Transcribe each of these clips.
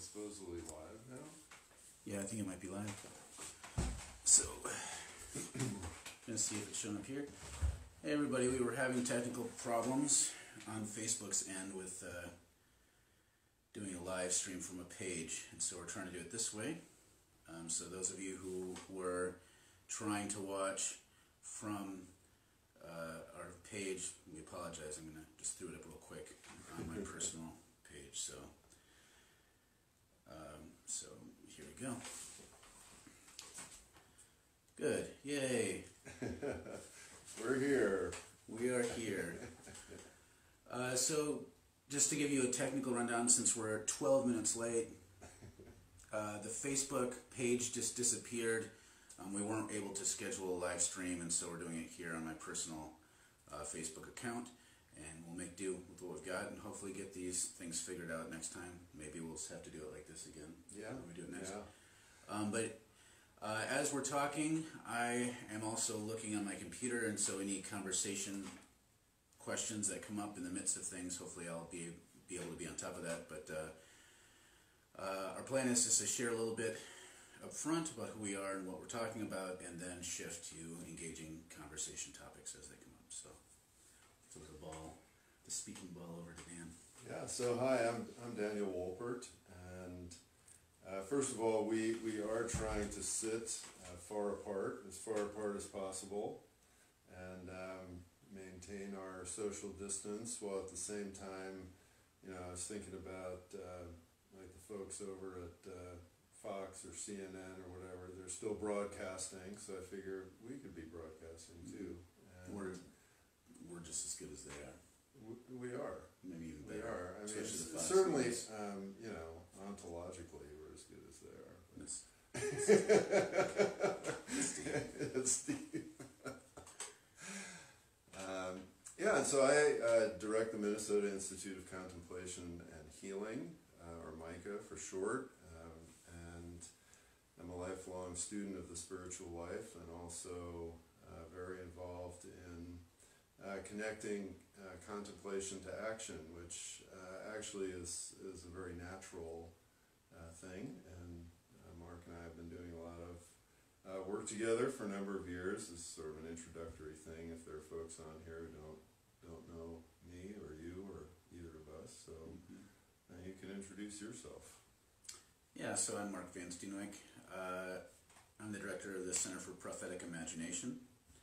supposedly live now? Yeah, I think it might be live. So, gonna see if it's showing up here. Hey everybody, we were having technical problems on Facebook's end with doing a live stream from a page, and so we're trying to do it this way. So those of you who were trying to watch from our page, we apologize. I'm gonna just throw it up real quick on my personal page. So here we go. Good. Yay. We're here. We are here. So just to give you a technical rundown, since we're 12 minutes late, the Facebook page just disappeared. We weren't able to schedule a live stream, and so we're doing it here on my personal Facebook account, and we'll make do with what we've got and hopefully get these things figured out next time. Maybe we'll just have to do it like this again. Yeah. When we do it next. Yeah. As we're talking, I am also looking on my computer, and so any conversation questions that come up in the midst of things, hopefully I'll be able to be on top of that. But our plan is just to share a little bit up front about who we are and what we're talking about, and then shift to engaging conversation topics as they come up. So throw the speaking ball over to Dan. Yeah, so hi, I'm Daniel Wolpert, and first of all, we are trying to sit far apart as possible, and maintain our social distance, while at the same time, I was thinking about like the folks over at Fox or CNN or whatever, they're still broadcasting, so I figure we could be broadcasting too. And we're just as good as they are. We are. Maybe even We better. are. I mean, Especially the Fox certainly, news. ontologically, we're as good as they are. That's Steve. Yeah, and so I direct the Minnesota Institute of Contemplation and Healing, or MICA for short, and I'm a lifelong student of the spiritual life, and also very involved in connecting contemplation to action, which actually is a very natural thing, and Mark and I have been doing a lot of work together for a number of years. This is sort of an introductory thing if there are folks on here who don't know me or you or either of us, so you can introduce yourself. Yeah, so I'm Mark Van Steenwyk. I'm the director of the Center for Prophetic Imagination,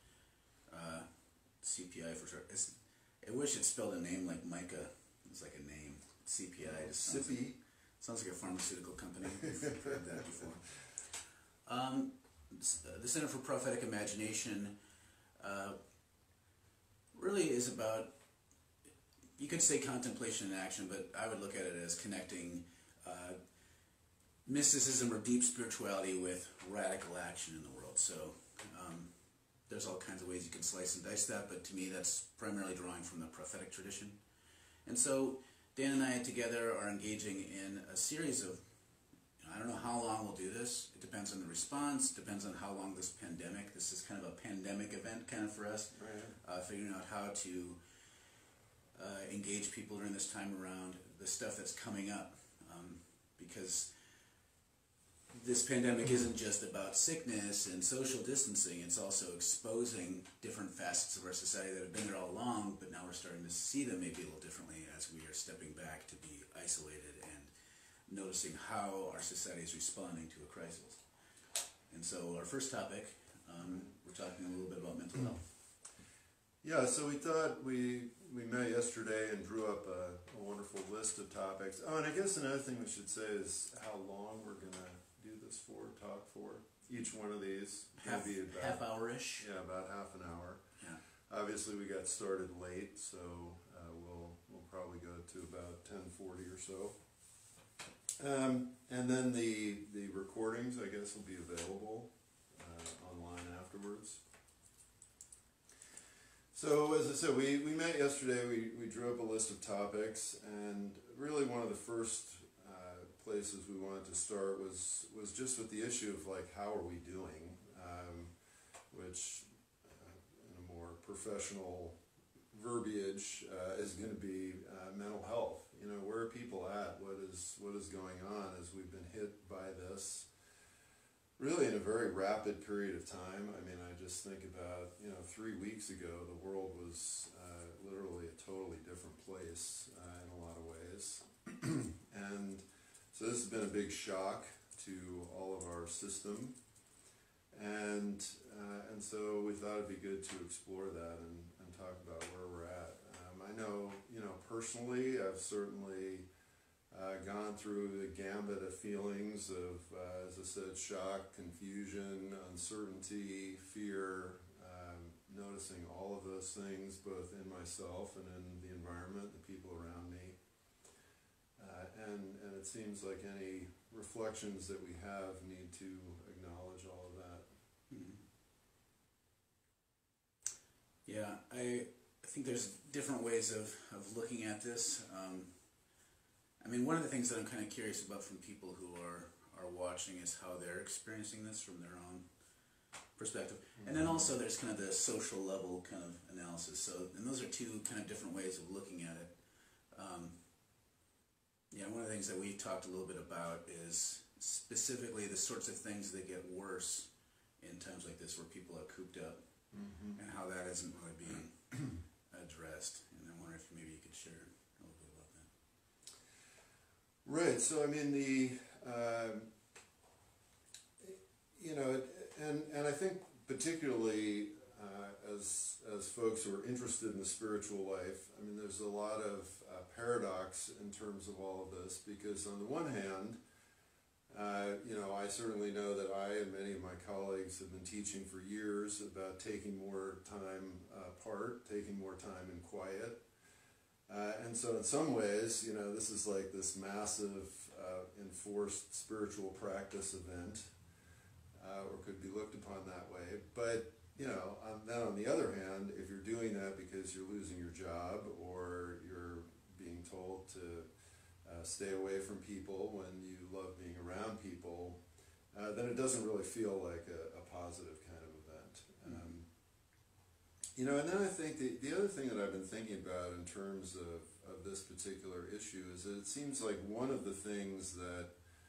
CPI for short. I wish it spelled a name like Micah. It's like a name. CPI just sounds like a pharmaceutical company. We've heard that before. The Center for Prophetic Imagination really is about, you could say contemplation and action, but I would look at it as connecting mysticism or deep spirituality with radical action in the world. So there's all kinds of ways you can slice and dice that, but to me that's primarily drawing from the prophetic tradition. And so Dan and I together are engaging in a series of, I don't know how long we'll do this. It depends on the response, depends on how long this is kind of a pandemic event kind of for us, right. Figuring out how to engage people during this time around the stuff that's coming up, because this pandemic isn't just about sickness and social distancing, it's also exposing different facets of our society that have been there all along, but now we're starting to see them maybe a little differently as we are stepping back to be isolated and noticing how our society is responding to a crisis. And so our first topic, we're talking a little bit about mental health. Yeah, so we thought we met yesterday and drew up a wonderful list of topics. Oh, and I guess another thing we should say is how long we're going to do this talk for. Each one of these Half hour-ish. Yeah, about half an hour. Yeah. Obviously we got started late, so we'll probably go to about 10:40 or so. And then the recordings, I guess, will be available online afterwards. So as I said, we met yesterday, we drew up a list of topics, and really one of the first places we wanted to start was just with the issue of like, how are we doing, which in a more professional verbiage is going to be mental health. Where are people at at what is going on as we've been hit by this really in a very rapid period of time. I mean, I just think about, 3 weeks ago, the world was literally a totally different place in a lot of ways. And so this has been a big shock to all of our system. And so we thought it'd be good to explore that and talk about where we're at. I know, personally, I've certainly gone through the gambit of feelings of, as I said, shock, confusion, uncertainty, fear, noticing all of those things both in myself and in the environment, the people around me. And it seems like any reflections that we have need to acknowledge all of that. Mm-hmm. Yeah, I think there's different ways of looking at this. I mean, one of the things that I'm kind of curious about from people who are watching is how they're experiencing this from their own perspective. Mm-hmm. And then also there's kind of the social level kind of analysis. So, and those are two kind of different ways of looking at it. One of the things that we talked a little bit about is specifically the sorts of things that get worse in times like this where people are cooped up, mm-hmm. and how that isn't really being addressed. And I wonder if maybe you could share a little bit about that. Right. So I mean and I think particularly as folks who are interested in the spiritual life, I mean, there's a lot of paradox in terms of all of this, because on the one hand, I certainly know that I and many of my colleagues have been teaching for years about taking more time apart, taking more time in quiet. And so in some ways, this is like this massive enforced spiritual practice event, or could be looked upon that way. But, then on the other hand, if you're doing that because you're losing your job or you're being told to stay away from people when you love being around people, then it doesn't really feel like a positive kind of event. And then I think the other thing that I've been thinking about in terms of this particular issue is that it seems like one of the things that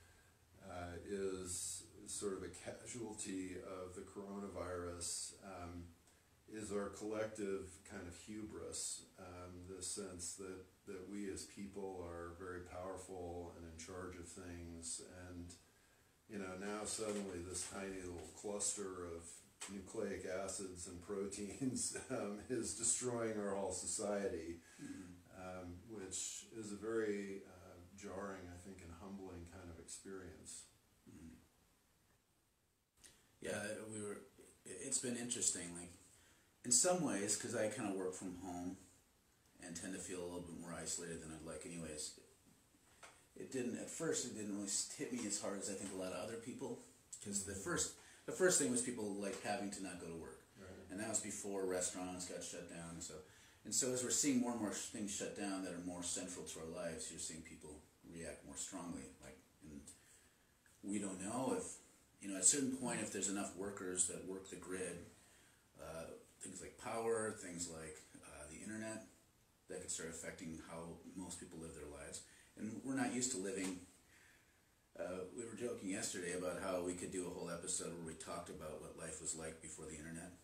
is sort of a casualty of the coronavirus is our collective kind of hubris, the sense that we as people are very powerful and in charge of things, and now suddenly this tiny little cluster of nucleic acids and proteins is destroying our whole society, mm-hmm. Which is a very jarring, I think, and humbling kind of experience. Mm-hmm. Yeah, it's been interesting, like, in some ways, because I kind of work from home and tend to feel a little bit more isolated than I'd like anyways. At first it didn't really hit me as hard as I think a lot of other people, because mm-hmm. the first thing was people like having to not go to work, right. And that was before restaurants got shut down. And so as we're seeing more and more things shut down that are more central to our lives, you're seeing people react more strongly. And we don't know if, at a certain point, if there's enough workers that work the grid, things like power, things like the internet, that could start affecting how most people live their lives. And we're not used to living. We were joking yesterday about how we could do a whole episode where we talked about what life was like before the internet.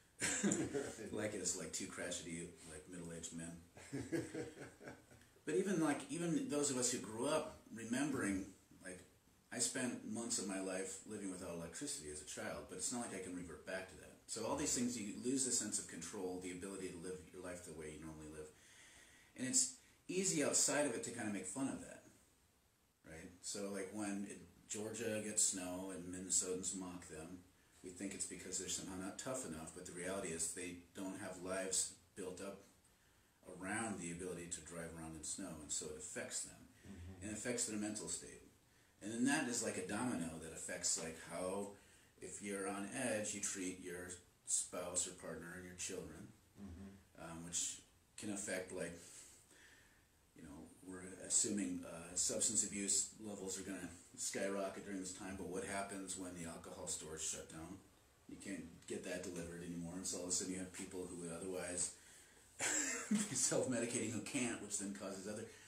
Like it's like two crotchety, like middle-aged men. But even those of us who grew up remembering, like, I spent months of my life living without electricity as a child, but it's not like I can revert back to that. So all these things, you lose the sense of control, the ability to live your life the way you normally live. And it's easy outside of it to kind of make fun of that, right? So like when Georgia gets snow and Minnesotans mock them, we think it's because they're somehow not tough enough, but the reality is they don't have lives built up around the ability to drive around in snow, and so it affects them, mm-hmm. and it affects their mental state. And then that is like a domino that affects like how, if you're on edge, you treat your spouse or partner and your children, mm-hmm. Which can affect, like, we're assuming substance abuse levels are going to skyrocket during this time, but what happens when the alcohol stores shut down? You can't get that delivered anymore, and so all of a sudden you have people who would otherwise be self-medicating who can't, which then causes other...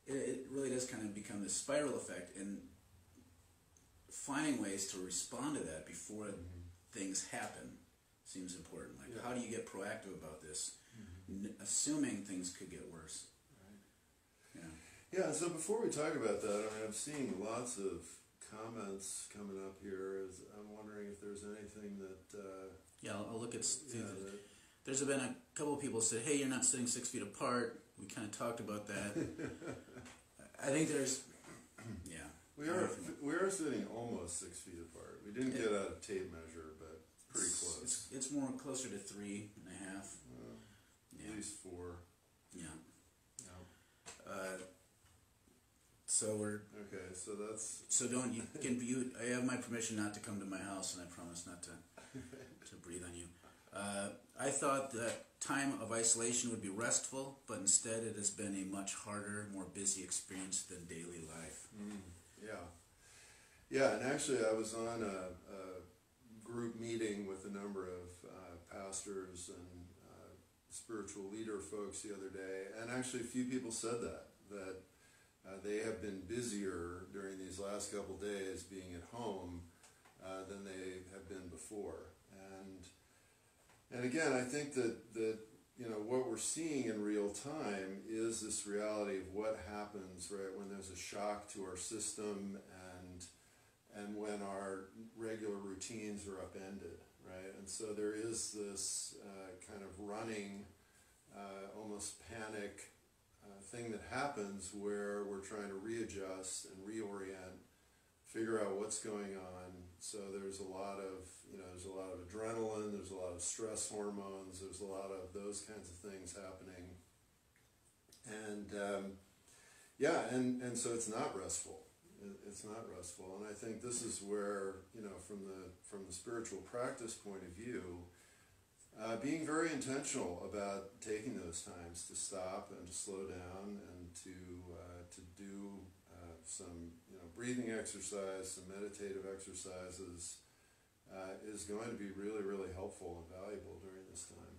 it really does kind of become this spiral effect, and finding ways to respond to that before things happen seems important. Like, Yeah. how do you get proactive about this, assuming things could get worse? Right. Yeah. Yeah, so before we talk about that, I mean, I'm seeing lots of comments coming up here. I'm wondering if there's anything that, Yeah, I'll look at. yeah, There's been a couple of people who said, "Hey, you're not sitting 6 feet apart." We kind of talked about that. I think there's, yeah. we are sitting almost 6 feet apart. We didn't get out a tape measure, but pretty close. It's more closer to 3.5. Yeah. At least 4. Yeah. Yeah. So we're. Okay, so that's. So don't you can you? I have my permission not to come to my house, and I promise not to breathe on you. I thought that time of isolation would be restful, but instead it has been a much harder, more busy experience than daily life. Yeah. Yeah, and actually I was on a group meeting with a number of pastors and spiritual leader folks the other day, and actually a few people said that they have been busier during these last couple days being at home than they have been before. And again, I think that you know what we're seeing in real time is this reality of what happens right when there's a shock to our system and when our regular routines are upended, right? And so there is this kind of running, almost panic thing that happens where we're trying to readjust and reorient, figure out what's going on. So there's a lot of adrenaline, there's a lot of stress hormones, there's a lot of those kinds of things happening. And and so it's not restful. It's not restful. And I think this is where, you know, from the spiritual practice point of view, being very intentional about taking those times to stop and to slow down and to do some breathing exercise, some meditative exercises is going to be really, really helpful and valuable during this time.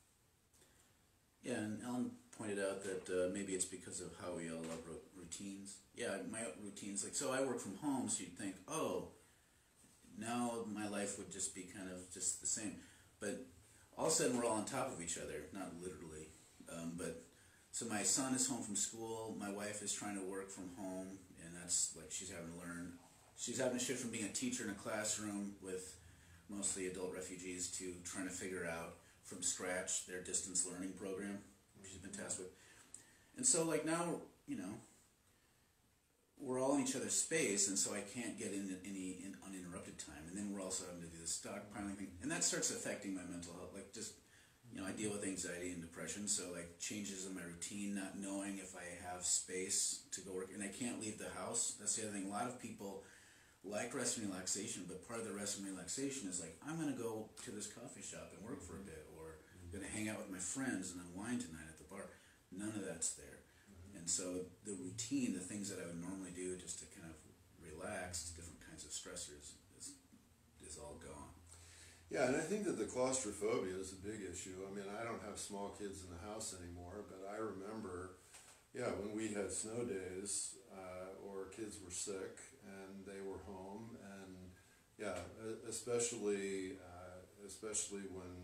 Yeah, and Ellen pointed out that maybe it's because of how we all love routines. Yeah, my routines, like, so I work from home, so you'd think, oh, now my life would just be kind of just the same. But all of a sudden we're all on top of each other, not literally, but so my son is home from school, my wife is trying to work from home, and that's like she's having to shift from being a teacher in a classroom with mostly adult refugees to trying to figure out from scratch their distance learning program she's been tasked with. And so like now, you know, we're all in each other's space, and so I can't get in any uninterrupted time. And then we're also having to do this stockpiling thing, and that starts affecting my mental health. Like, just, you know, I deal with anxiety and depression, so like changes in my routine, not knowing if I have space to go work, and I can't leave the house. That's the other thing. A lot of people like rest and relaxation, but part of the rest and relaxation is like, I'm going to go to this coffee shop and work for a bit, or I'm going to hang out with my friends and unwind tonight at the bar. None of that's there. And so the routine, the things that I would normally do just to kind of relax, different kinds of stressors, is all gone. Yeah, and I think that the claustrophobia is a big issue. I mean, I don't have small kids in the house anymore, but I remember, when we had snow days or kids were sick and they were home, and especially when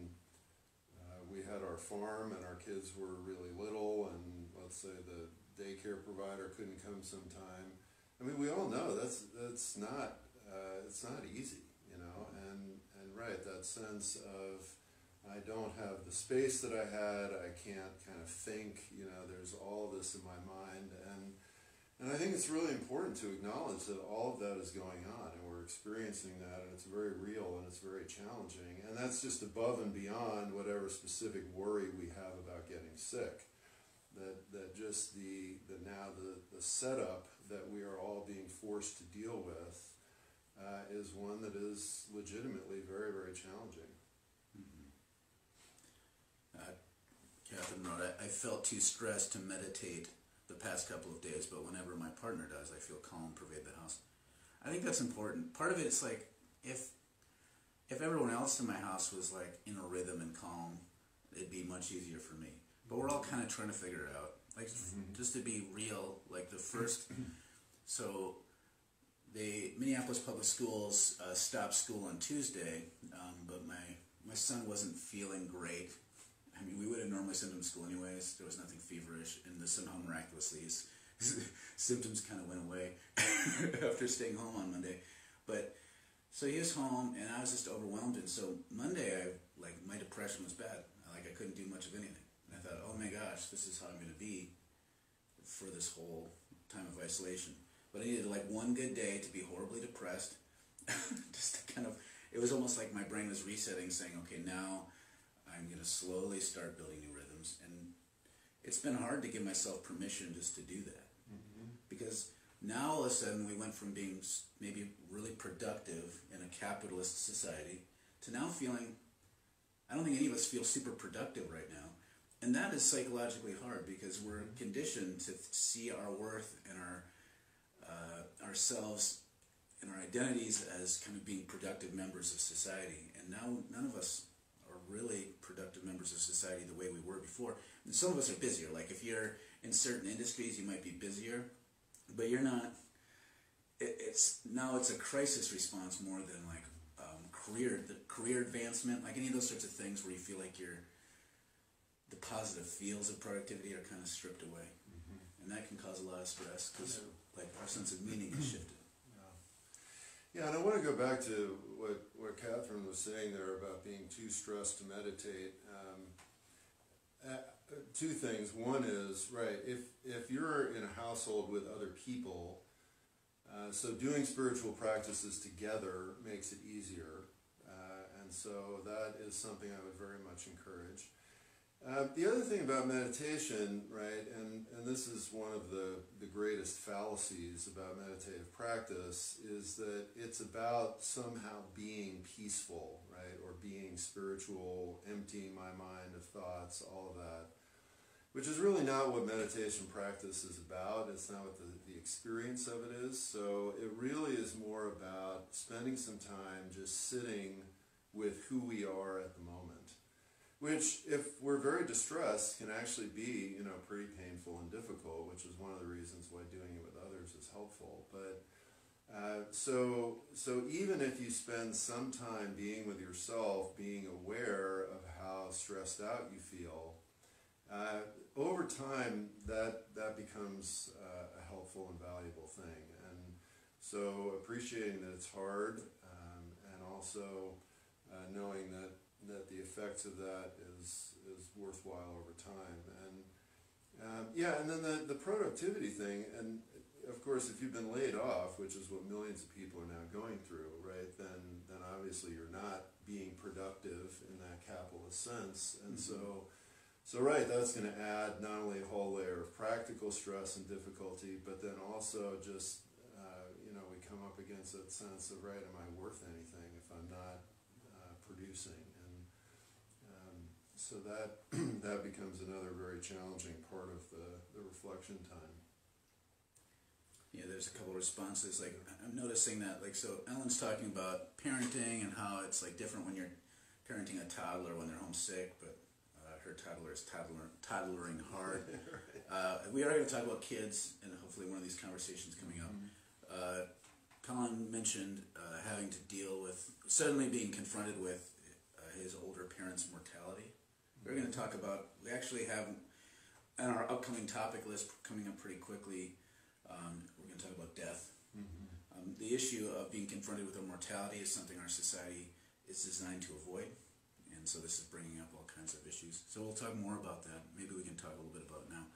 we had our farm and our kids were really little, and let's say the daycare provider couldn't come sometime. I mean, we all know that's not it's not easy, you know, and right, that sense of I don't have the space that I had, I can't kind of think, you know, there's all this in my mind, and I think it's really important to acknowledge that all of that is going on, and we're experiencing that, and it's very real, and it's very challenging, and that's just above and beyond whatever specific worry we have about getting sick. That just the setup that we are all being forced to deal with is one that is legitimately very, very challenging. Catherine wrote, I felt too stressed to meditate the past couple of days, but whenever my partner does, I feel calm pervade the house. I think that's important. Part of it is like, if everyone else in my house was like in a rhythm and calm, it'd be much easier for me. But we're all kind of trying to figure it out. Like, just to be real, like the first, so Minneapolis Public Schools stopped school on Tuesday, but my son wasn't feeling great. I mean, we would have normally sent him to school anyways. There was nothing feverish, and somehow miraculously his symptoms kind of went away after staying home on Monday. But so he was home, and I was just overwhelmed. And so Monday, my depression was bad. I couldn't do much of anything. And I thought, oh my gosh, this is how I'm going to be for this whole time of isolation. But I needed one good day to be horribly depressed, just to it was almost like my brain was resetting, saying, okay, now I'm going to slowly start building new rhythms. And it's been hard to give myself permission just to do that. Because now all of a sudden we went from being maybe really productive in a capitalist society to now feeling, I don't think any of us feel super productive right now. And that is psychologically hard because we're conditioned to see our worth and ourselves and our identities as kind of being productive members of society. And now none of us are really productive members of society the way we were before. And some of us are busier. Like if you're in certain industries, you might be busier, but you're not. It's a crisis response more than career advancement, like any of those sorts of things where you feel like the positive feels of productivity are kind of stripped away. And that can cause a lot of stress because our sense of meaning is shifted. Yeah, and I want to go back to what Catherine was saying there about being too stressed to meditate. Two things. One is, if you're in a household with other people, so doing spiritual practices together makes it easier. And so that is something I would very much encourage. The other thing about meditation, and this is one of the greatest fallacies about meditative practice, is that it's about somehow being peaceful, or being spiritual, emptying my mind of thoughts, all of that, which is really not what meditation practice is about. It's not what the experience of it is. So it really is more about spending some time just sitting with who we are at the moment. Which, if we're very distressed, can actually be, pretty painful and difficult, which is one of the reasons why doing it with others is helpful. But so even if you spend some time being with yourself, being aware of how stressed out you feel, over time that becomes a helpful and valuable thing. And so appreciating that it's hard, and also knowing that the effects of that is worthwhile over time. And and then the productivity thing, and of course if you've been laid off, which is what millions of people are now going through, then obviously you're not being productive in that capitalist sense. And so that's going to add not only a whole layer of practical stress and difficulty, but then also just we come up against that sense of, am I worth anything if I'm not producing? So that becomes another very challenging part of the reflection time. Yeah, there's a couple of responses. I'm noticing that, so Ellen's talking about parenting and how it's different when you're parenting a toddler when they're homesick, but her toddler is toddlering hard. We are going to talk about kids, and hopefully one of these conversations coming up. Colin mentioned having to deal with suddenly being confronted with his older parents' mortality. We're going to talk about, we actually have on our upcoming topic list coming up pretty quickly, we're going to talk about death. The issue of being confronted with a mortality is something our society is designed to avoid, and so this is bringing up all kinds of issues. So we'll talk more about that. Maybe we can talk a little bit about it now.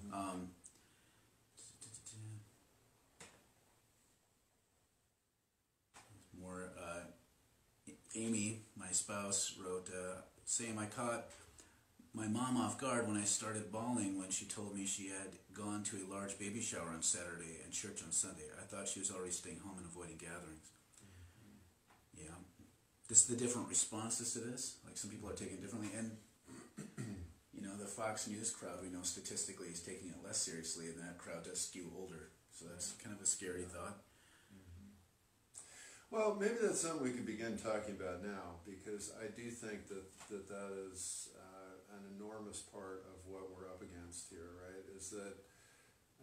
Amy, my spouse, wrote, saying, I caught my mom off guard when I started bawling when she told me she had gone to a large baby shower on Saturday and church on Sunday. I thought she was already staying home and avoiding gatherings. Yeah. This the different responses to this. Some people are taking it differently. And, the Fox News crowd, we know statistically, is taking it less seriously, and that crowd does skew older. So that's kind of a scary thought. Well, maybe that's something we could begin talking about now, because I do think that is an enormous part of what we're up against here, is that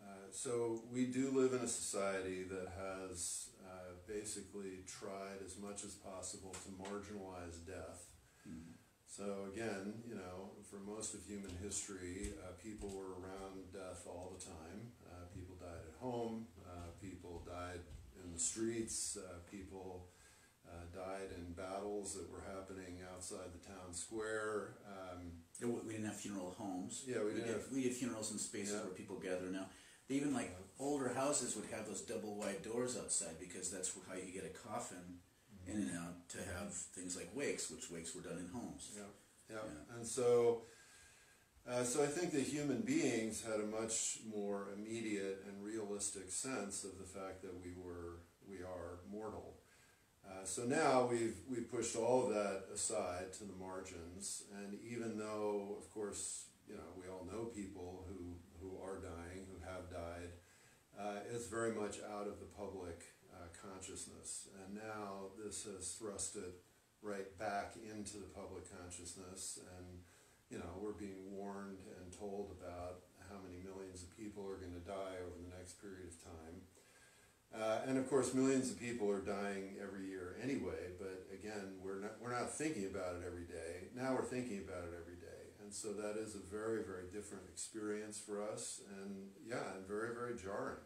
So we do live in a society that has basically tried as much as possible to marginalize death. Mm-hmm. So again, you know, for most of human history, people were around death all the time. People died at home, people died in the streets, people died in battles that were happening outside the town square. We didn't have funeral homes. Yeah, we did funerals in spaces where people gather now. Even like older houses would have those double wide doors outside because that's how you get a coffin in and out to have things like wakes, which wakes were done in homes. Yeah. And so I think that human beings had a much more immediate and realistic sense of the fact that we are mortal. So now we've pushed all of that aside to the margins, and even though, of course, you know, we all know people who are dying, who have died, it's very much out of the public consciousness. And now this has thrust it right back into the public consciousness, and you know, we're being warned and told about how many millions of people are going to die over the next period of time. And of course, millions of people are dying every year anyway, but again, we're not thinking about it every day. Now we're thinking about it every day. And so that is a very, very different experience for us, and and very, very jarring.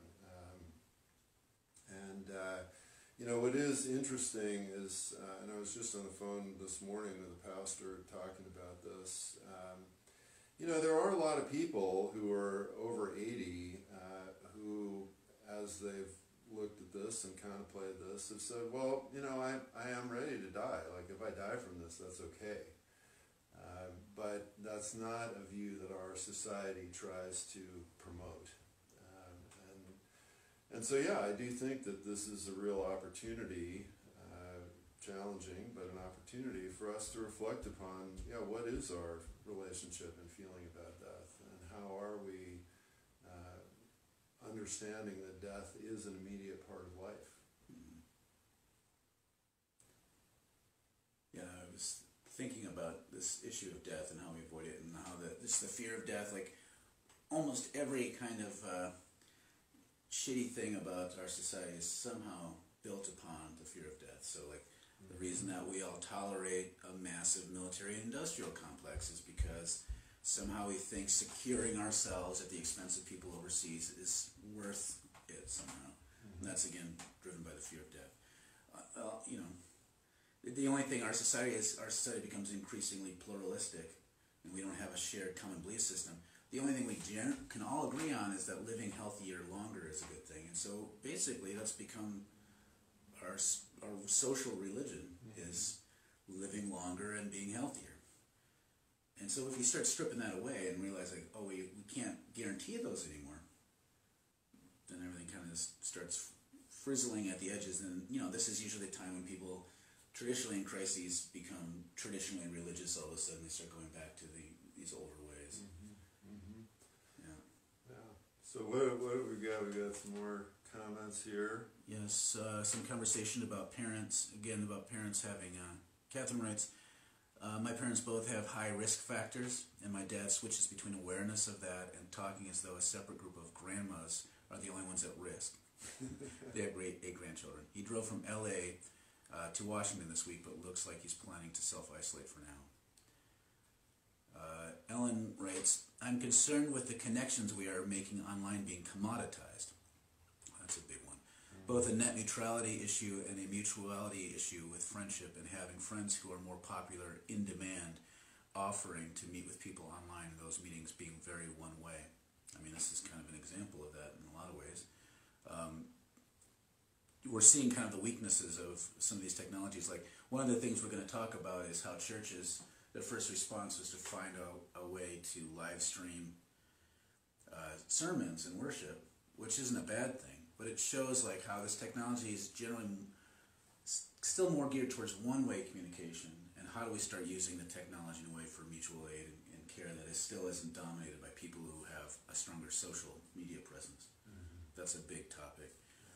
You know, what is interesting is, and I was just on the phone this morning with a pastor talking about this, you know, there are a lot of people who are over 80 who, as they've looked at this and contemplated this, have said, well, you know, I am ready to die. Like, if I die from this, that's okay. But that's not a view that our society tries to promote. And so, yeah, I do think that this is a real opportunity, challenging, but an opportunity for us to reflect upon, you know, what is our relationship and feeling about death, and how are we understanding that death is an immediate part of life. Yeah, I was thinking about this issue of death and how we avoid it, and how just the fear of death, like almost every kind of shitty thing about our society is somehow built upon the fear of death. So like the reason that we all tolerate a massive military-industrial complex is because somehow we think securing ourselves at the expense of people overseas is worth it somehow. And that's again driven by the fear of death. You know, the only thing our society becomes increasingly pluralistic, and we don't have a shared common belief system. The only thing we can all agree on is that living healthier longer is a good thing. And so basically that's become our social religion, is living longer and being healthier. And so if you start stripping that away and realize, like, oh, we can't guarantee those anymore, then everything kind of starts frizzling at the edges. And, you know, this is usually the time when people traditionally in crises become traditionally religious. All of a sudden they start going back to these older ways. So what have we got? We got some more comments here. Yes, some conversation about parents. Again, about parents having. Catherine writes, my parents both have high risk factors, and my dad switches between awareness of that and talking as though a separate group of grandmas are the only ones at risk. They have 8 grandchildren. He drove from L.A. To Washington this week, but looks like he's planning to self-isolate for now. Ellen writes, I'm concerned with the connections we are making online being commoditized. That's a big one. Both a net neutrality issue and a mutuality issue with friendship, and having friends who are more popular in demand offering to meet with people online, and those meetings being very one way. I mean, this is kind of an example of that in a lot of ways. We're seeing kind of the weaknesses of some of these technologies. Like, one of the things we're going to talk about is how churches, their first response was to find a way to live stream sermons and worship, which isn't a bad thing, but it shows like how this technology is generally still more geared towards one-way communication, and how do we start using the technology in a way for mutual aid and care that still isn't dominated by people who have a stronger social media presence. That's a big topic.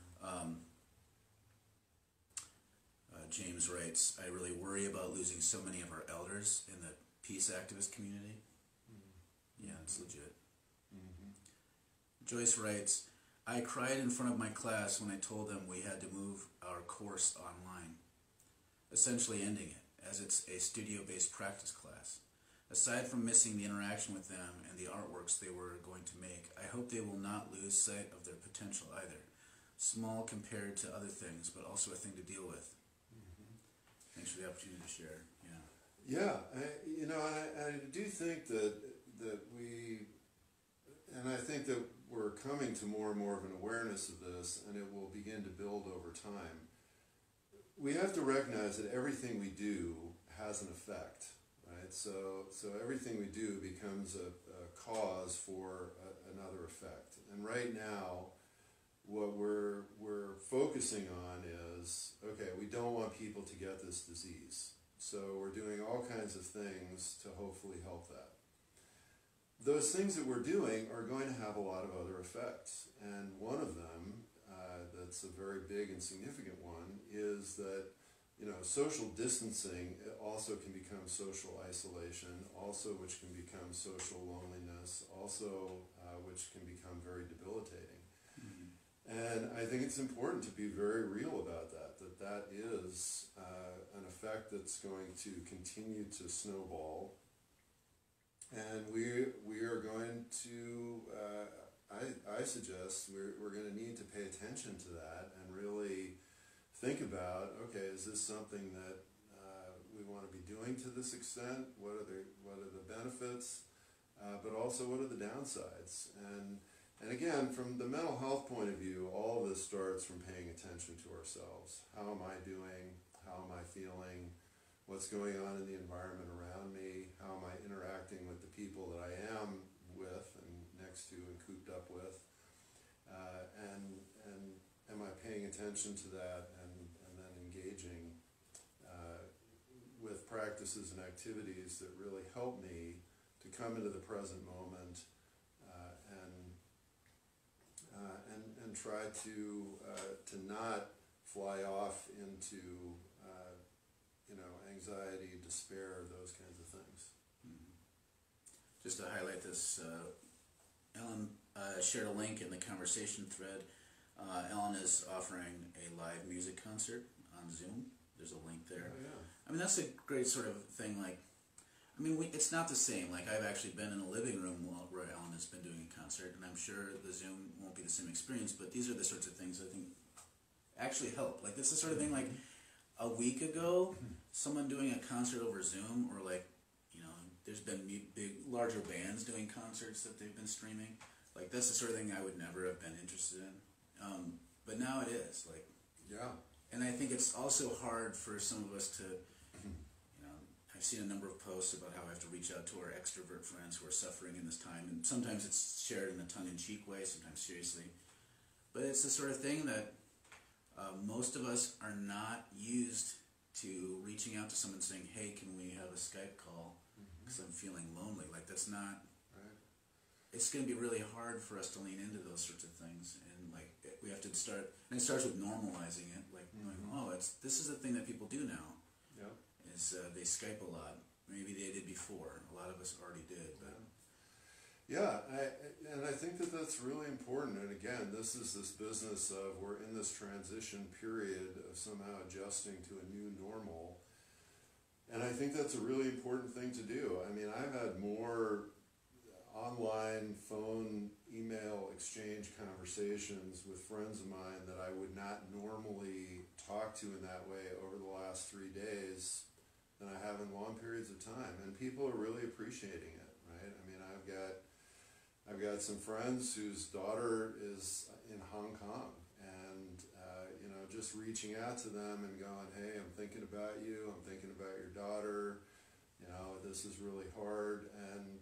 James writes, I really worry about losing so many of our elders in the peace activist community. Yeah, it's legit. Joyce writes, I cried in front of my class when I told them we had to move our course online, essentially ending it, as it's a studio-based practice class. Aside from missing the interaction with them and the artworks they were going to make, I hope they will not lose sight of their potential either. Small compared to other things, but also a thing to deal with. Thanks for the opportunity to share. Yeah, I do think that we, and I think that we're coming to more and more of an awareness of this, and it will begin to build over time. We have to recognize that everything we do has an effect, right? So everything we do becomes a cause for another effect. And right now, what we're focusing on is, okay, we don't want people to get this disease. So we're doing all kinds of things to hopefully help that. Those things that we're doing are going to have a lot of other effects. And one of them, that's a very big and significant one, is that social distancing also can become social isolation, also which can become social loneliness, also which can become very debilitating. And I think it's important to be very real about that is an effect that's going to continue to snowball. And we are going to, I suggest, we're going to need to pay attention to that and really think about, okay, is this something that we want to be doing to this extent? What are the benefits? But also, what are the downsides? And again, from the mental health point of view, all of this starts from paying attention to ourselves. How am I doing? How am I feeling? What's going on in the environment around me? How am I interacting with the people that I am with and next to and cooped up with? And am I paying attention to that and then engaging with practices and activities that really help me to come into the present moment and try to not fly off into anxiety, despair, those kinds of things. Just to highlight this, Ellen shared a link in the conversation thread. Ellen is offering a live music concert on Zoom. There's a link there. Oh, yeah. I mean, that's a great sort of thing. It's not the same. I've actually been in a living room where Ellen has been doing a concert, and I'm sure the Zoom won't be the same experience, but these are the sorts of things I think actually help. This is the sort of thing, a week ago, someone doing a concert over Zoom, or there's been larger bands doing concerts that they've been streaming. That's the sort of thing I would never have been interested in. But now it is. Yeah. And I think it's also hard for some of us to, I've seen a number of posts about how I have to reach out to our extrovert friends who are suffering in this time, and sometimes it's shared in a tongue-in-cheek way, sometimes seriously. But it's the sort of thing that most of us are not used to reaching out to someone saying, hey, can we have a Skype call because I'm feeling lonely. That's not, right. It's going to be really hard for us to lean into those sorts of things, and we have to start, and it starts with normalizing it, going, oh, this is a thing that people do now. Yep. Is they Skype a lot. Maybe they did before. A lot of us already did. But yeah, and I think that that's really important. And again, this is this business of we're in this transition period of somehow adjusting to a new normal. And I think that's a really important thing to do. I mean, I've had more online, phone, email exchange conversations with friends of mine that I would not normally talk to in that way over the last 3 days than I have in long periods of time, and people are really appreciating it, right? I mean, I've got some friends whose daughter is in Hong Kong, and just reaching out to them and going, hey, I'm thinking about you, I'm thinking about your daughter, this is really hard, and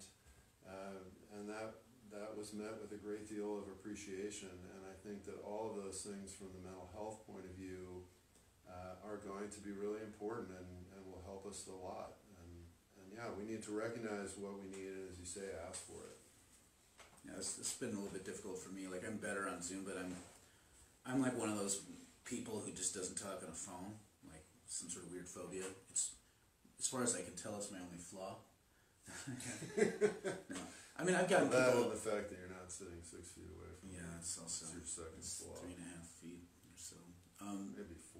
that was met with a great deal of appreciation, and I think that all of those things from the mental health point of view are going to be really important and will help us a lot. And yeah, we need to recognize what we need and, as you say, ask for it. yeah, it's been a little bit difficult for me. I'm better on Zoom, but I'm like one of those people who just doesn't talk on a phone, some sort of weird phobia. It's, as far as I can tell, it's my only flaw. No. I mean, I've gotten that people. and the fact that you're not not sitting 6 feet away from you. Yeah, it's also It's your second it's flaw. 3.5 feet or so. Maybe 4.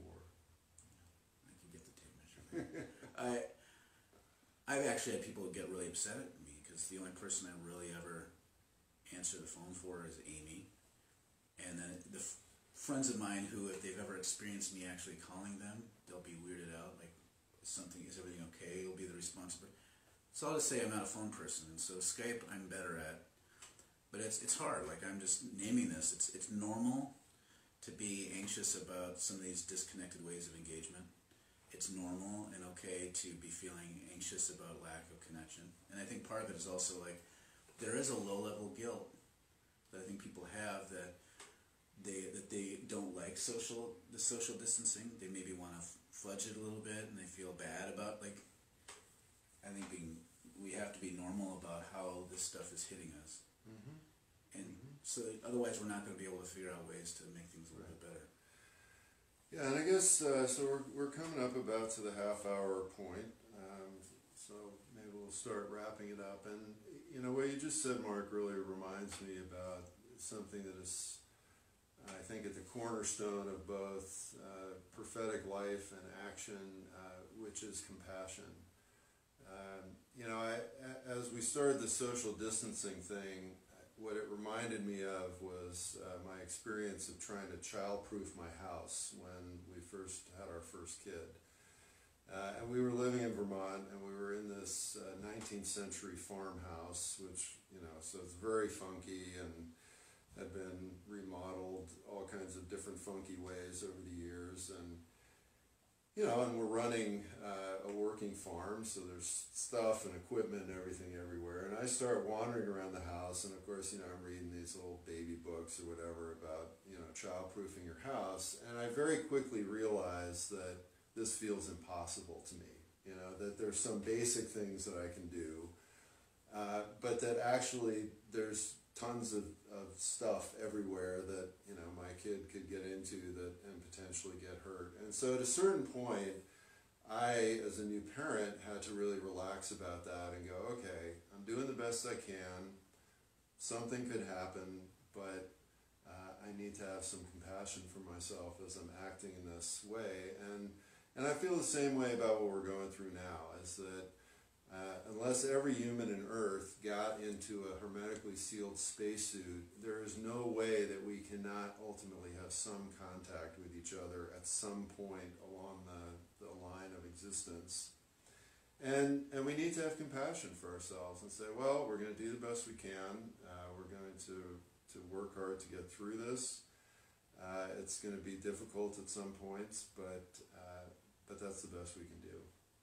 I could get the tape measure. I've actually had people get really upset at me because the only person I really ever answer the phone for is Amy, and then friends of mine who, if they've ever experienced me actually calling them, they'll be weirded out. Like, is everything okay? It'll be the response. So I'll just say I'm not a phone person, and so Skype I'm better at. But it's hard. Like, I'm just naming this. It's normal to be anxious about some of these disconnected ways of engagement. It's normal and okay to be feeling anxious about lack of connection. And I think part of it is also like there is a low-level guilt that I think people have that they don't like the social distancing. They maybe want to fudge it a little bit, and they feel bad about, like, I think we have to be normal about how this stuff is hitting us. Mm-hmm. And so otherwise we're not going to be able to figure out ways to make things a little bit better. Yeah, and I guess, so we're coming up about to the half-hour point, so maybe we'll start wrapping it up. And, you know, what you just said, Mark, really reminds me about something that is, I think, at the cornerstone of both prophetic life and action, which is compassion. You know, as we started the social distancing thing, what it reminded me of was my experience of trying to child-proof my house when we first had our first kid. And we were living in Vermont, and we were in this 19th century farmhouse, which, you know, so it's very funky and had been remodeled all kinds of different funky ways over the years. And, you know, and we're running a working farm, so there's stuff and equipment and everything everywhere. And I start wandering around the house, and of course, you know, I'm reading these old baby books or whatever about, you know, child-proofing your house. And I very quickly realized that this feels impossible to me. You know, that there's some basic things that I can do, but that actually there's tons of stuff everywhere that, you know, my kid could get into and potentially get hurt. And so at a certain point, I, as a new parent, had to really relax about that and go, okay, I'm doing the best I can. Something could happen, but I need to have some compassion for myself as I'm acting in this way. And I feel the same way about what we're going through now, is that unless every human on Earth got into a hermetically sealed spacesuit, there is no way that we cannot ultimately have some contact with each other at some point along the line of existence. And we need to have compassion for ourselves and say, well, we're going to do the best we can. We're going to work hard to get through this. It's going to be difficult at some points, but that's the best we can do.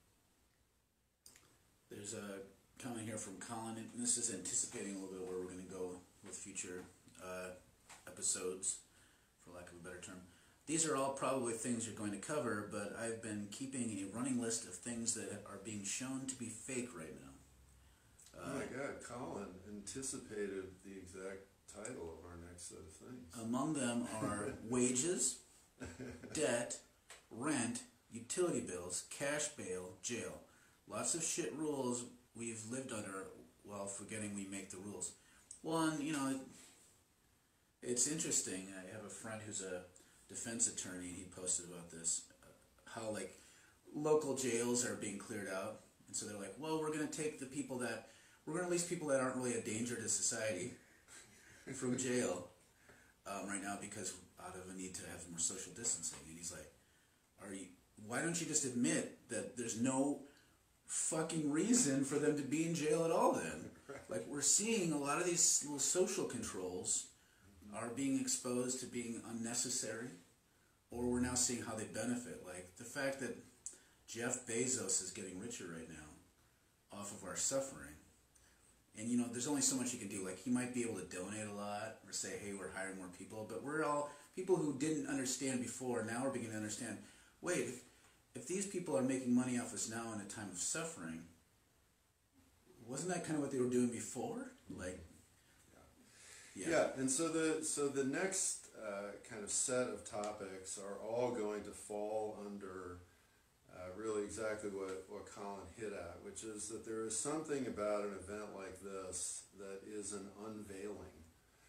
There's a comment here from Colin, and this is anticipating a little bit where we're going to go with future episodes, for lack of a better term. These are all probably things you're going to cover, but I've been keeping a running list of things that are being shown to be fake right now. Oh my God, Colin anticipated the exact title of our next set of things. Among them are wages, debt, rent, utility bills, cash bail, jail. Lots of shit rules we've lived under while forgetting we make the rules. One, you know, it's interesting. I have a friend who's a defense attorney, and he posted about this, how, like, local jails are being cleared out. And so they're like, well, we're going to take the people that, we're going to release people that aren't really a danger to society from jail right now because out of a need to have more social distancing. And he's like, why don't you just admit that there's no fucking reason for them to be in jail at all then? Like, we're seeing a lot of these little social controls are being exposed to being unnecessary, or we're now seeing how they benefit. Like, the fact that Jeff Bezos is getting richer right now off of our suffering. And, you know, there's only so much you can do. Like, he might be able to donate a lot or say, hey, we're hiring more people. But we're all people who didn't understand before. Now we're beginning to understand, wait, if these people are making money off us now in a time of suffering, wasn't that kind of what they were doing before? Like, yeah. And so the next kind of set of topics are all going to fall under really exactly what Colin hit at, which is that there is something about an event like this that is an unveiling.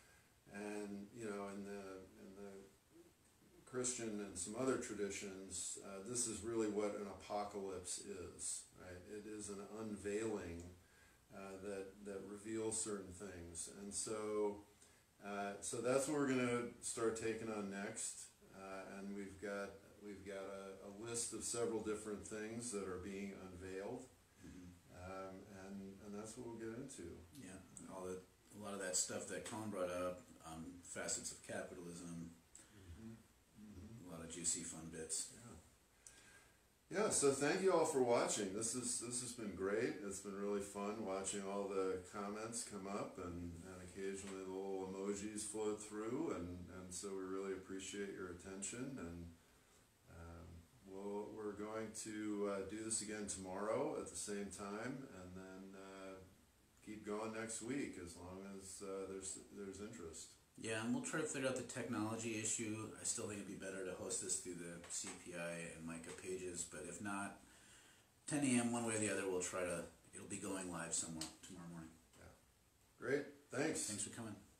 And you know, in the Christian and some other traditions, this is really what an apocalypse is, right? It is an unveiling that reveals certain things, and so that's what we're going to start taking on next. And we've got a list of several different things that are being unveiled, and that's what we'll get into. Yeah, a lot of that stuff that Colin brought up, facets of capitalism, a lot of juicy fun bits. Yeah, so thank you all for watching. This has been great. It's been really fun watching all the comments come up, and occasionally the little emojis float through, and so we really appreciate your attention. And we're going to do this again tomorrow at the same time, and then keep going next week as long as there's interest. Yeah, and we'll try to figure out the technology issue. I still think it'd be better to host this through the CPI and Micah pages, but if not, 10 a.m. one way or the other, it'll be going live somewhere tomorrow morning. Yeah. Great. Thanks. Thanks for coming.